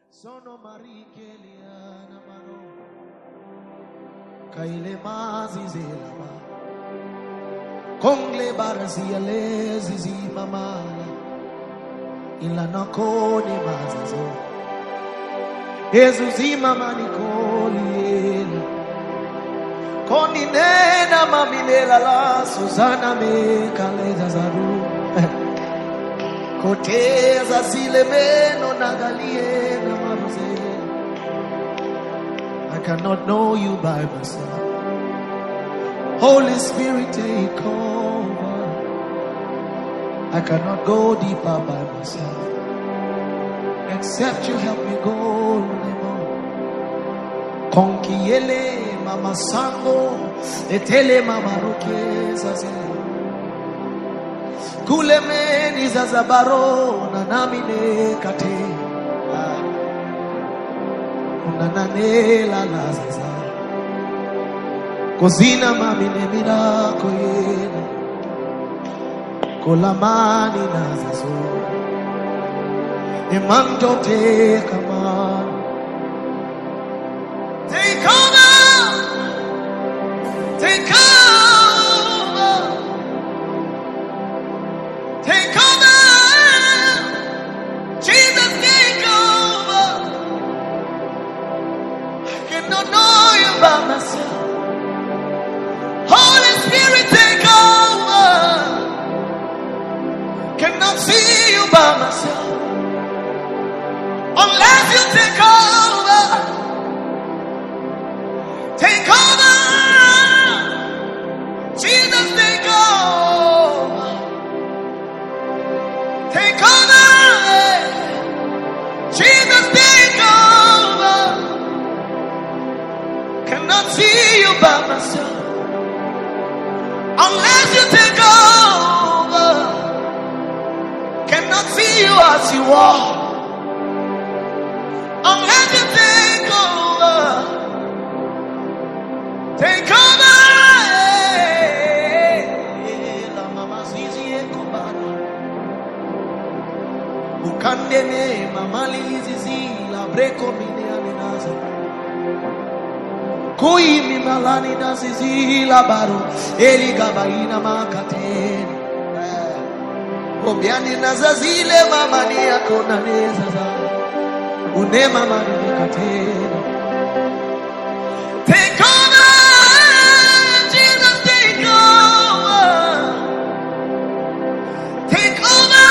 Sono marikeliana maro kaile mazizela ba kongle barazia lezizi mamala ila nakoni mazazo Yesusi mama nikoliela koni nena mamilela la Susana me kaleza zaru koteza zile meno nagalie na maruze. I cannot know you by myself. Holy Spirit, take over. I cannot go deeper by myself. Except you help me go. Konkiele mama sango, etele mama rokeza zele. Kule meni za zabaro na namine kate. Unananela la zaza. Kozina mamine mirako yene. Kolamani na zazo. Emanjo te kamani. Take over. Take over. Take over. Jesus, take over. I cannot know you by myself. Holy Spirit, take over. Cannot see you by myself. Unless you take over. Take over. Jesus, take over. Take over. Jesus, take over. Cannot see you by myself. Unless you take over. Cannot see you as you are. Unless you take over. Take over. La mama zizi ekubana. Ukandene mama lizizi la breko mine alinaza. Kui mimalani na zizi la baro. Eli gabaina makateni. Obiani na zazile mama ni akona nezaza. Une mama ni kateni. Take over, Jesus, take over. Take over.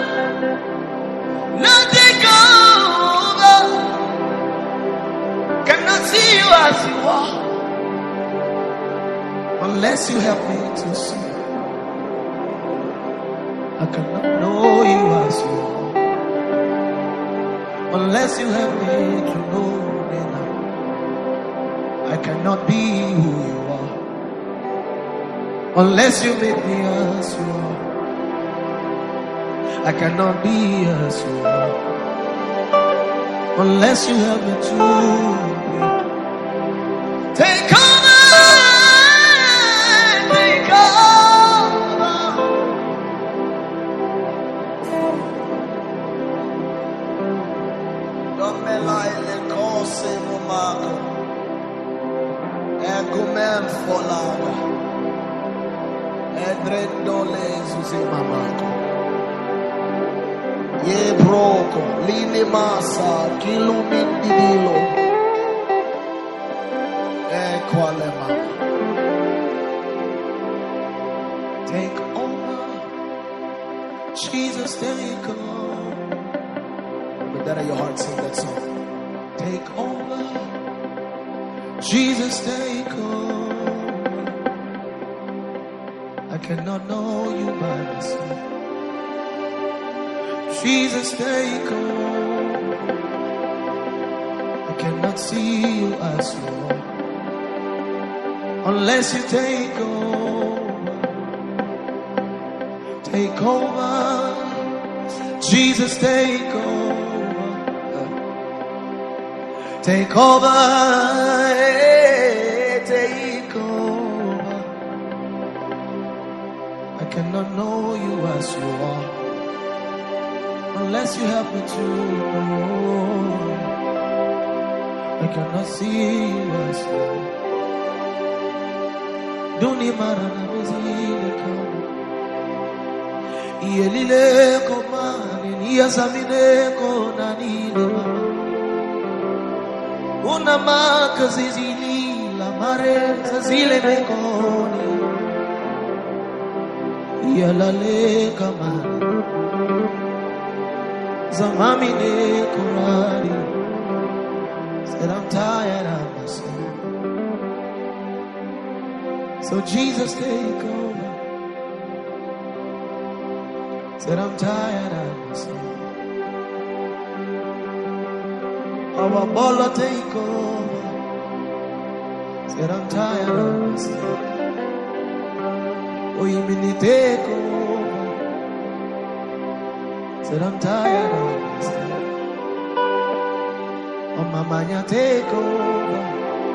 Lord, take over. Cannot see you as you are. Unless you help me to see. I cannot know you as you are. Unless you help me to know that I cannot be who you are. Unless you make me as you are. I cannot be as you are. Unless you help me to be. Take over. Take over. Don't me lie, le cose mumako. Egumem folada. Edredole zuzi mamako. Ye broko, lini masa, kilumindi dilo. Equale mama. Take over. Jesus, take over. With that at your heart, sing that song. Take over. Jesus, take over. I cannot know you by myself. Jesus, take over. I cannot see you as you are. Unless you take over. Take over. Jesus, take over. Take over. Take over. I cannot know you as you are. Unless you help me to know, I cannot see us. Duni marana mizile kama Iyelile komani Niyazamine konanile mama Una maka zizili La mare zazile mekoni Iyalale kamani Zamamine kurari Said I'm tired of myself. So Jesus take over. Said I'm tired of myself. Our baller take over. Said I'm tired of myself. Oh, you mean take over. Said I'm tired of myself. Oh, Mama, take over.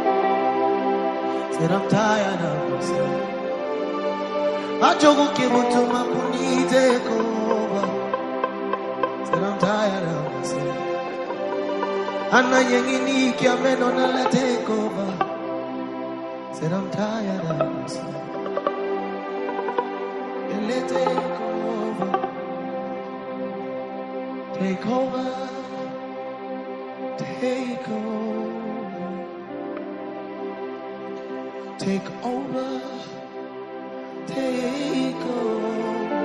Said I'm tired of myself. I joke to my pony, take over. Said I'm tired of myself. And I ain't coming on a take over. Said I'm tired of myself. And let take over. Take over. Take over. Take over. Take over.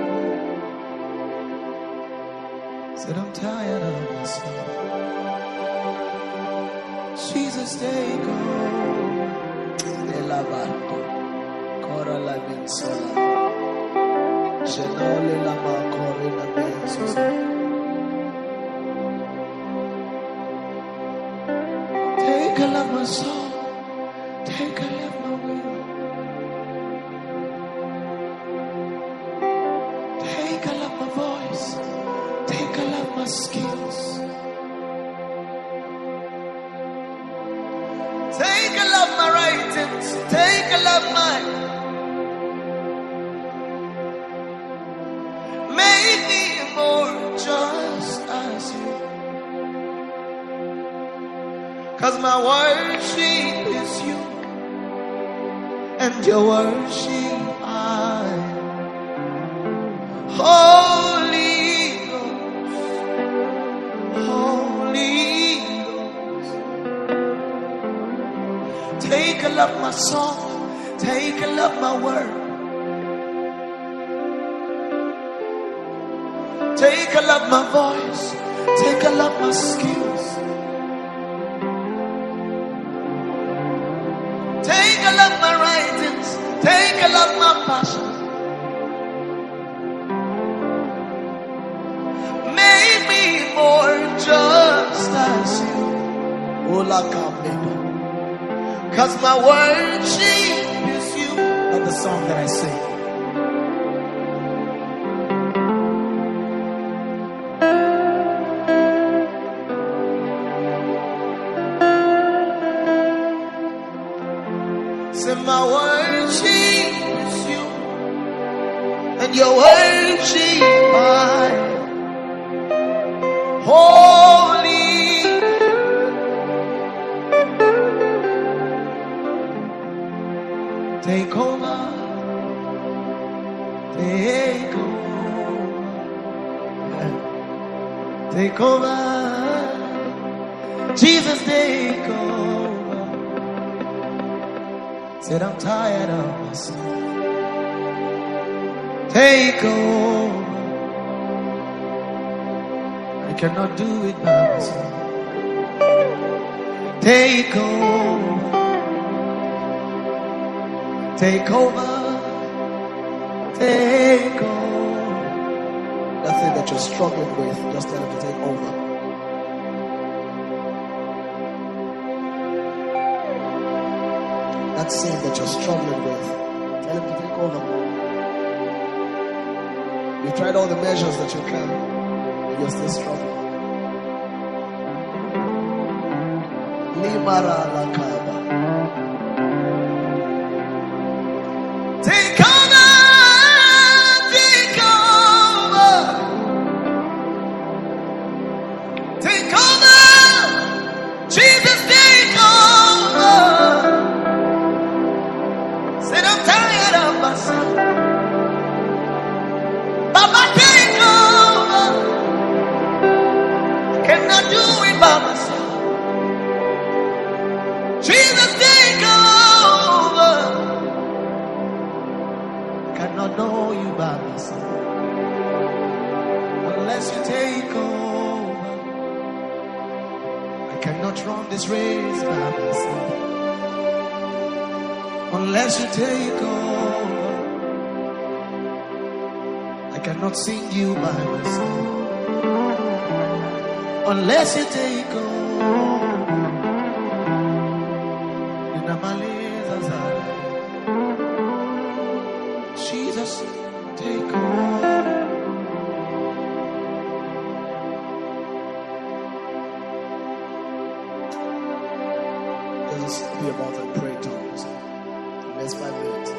Said I'm tired of myself. Jesus, take over. Elabarco. Cora la mensola. Genole la macore la mensola. Take a love my soul. Take a love my will. Take a love my voice. Take a love my skills. Take a love my writings. Take a love my. Make me more just as you. 'Cause my worship is you, and your worship I. Holy Ghost, Holy Ghost. Take a love my song, take a love my word. Take a love my voice, take a love my skills. Take a love my writings, take a love my passion. Make me more just as you. Ola Kameba. 'Cause my worship is you. Like the song that I sing. Say my worship is you, and your worship mine. Holy. Take over. Take over. Take over. Jesus, take over. Said I'm tired of myself. Take over. I cannot do it by myself. Take over. Take over. Take over. That thing that you're struggling with, just tell him to take over. That sin that you're struggling with, tell him to take over. You've tried all the measures that you can, and you're still struggling. Limara la kaba. Take over, take over. unless you take over. I cannot run this race by myself unless you take over. I cannot sing you by myself unless you take over. Jesus, take over. Let us be about and pray tongues. The next 5 minutes.